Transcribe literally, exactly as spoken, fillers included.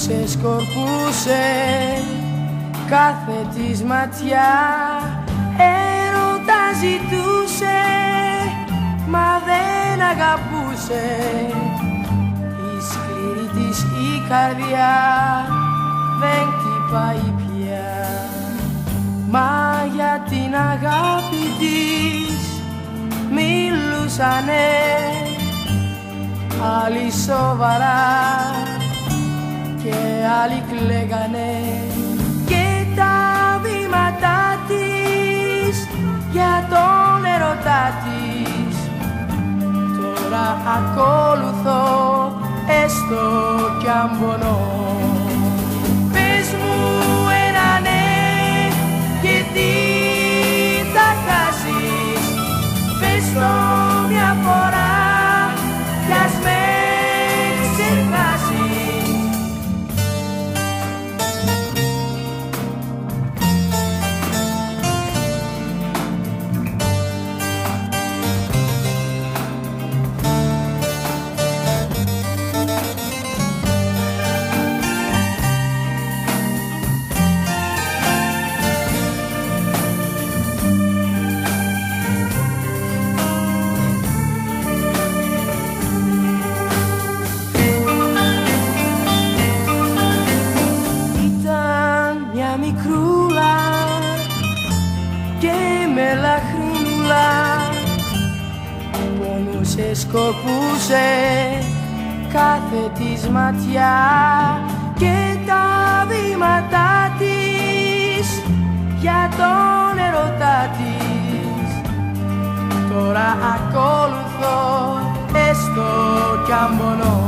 σε σκορπούσε κάθε της ματιά, έρωτα ζητούσε μα δεν αγαπούσε, η σκληρή της η καρδιά δεν χτυπάει πια. Μα για την αγάπη της μιλούσανε άλλοι σοβαρά και άλλοι κλαίγανε, και τα βήματά της για τον ερωτά της τώρα ακολουθώ, έστω κι αν πονώ. Πες μου ένα ναι και τι θα χάσεις, πες το μια φορά κι ας με ξεχάσεις. Μικρούλα και μελαχρούλα, πονούσε, σκοπούσε κάθε της ματιά, και τα βήματά της για τον ερωτά της τώρα ακολουθώ, έστω κι αν πονώ.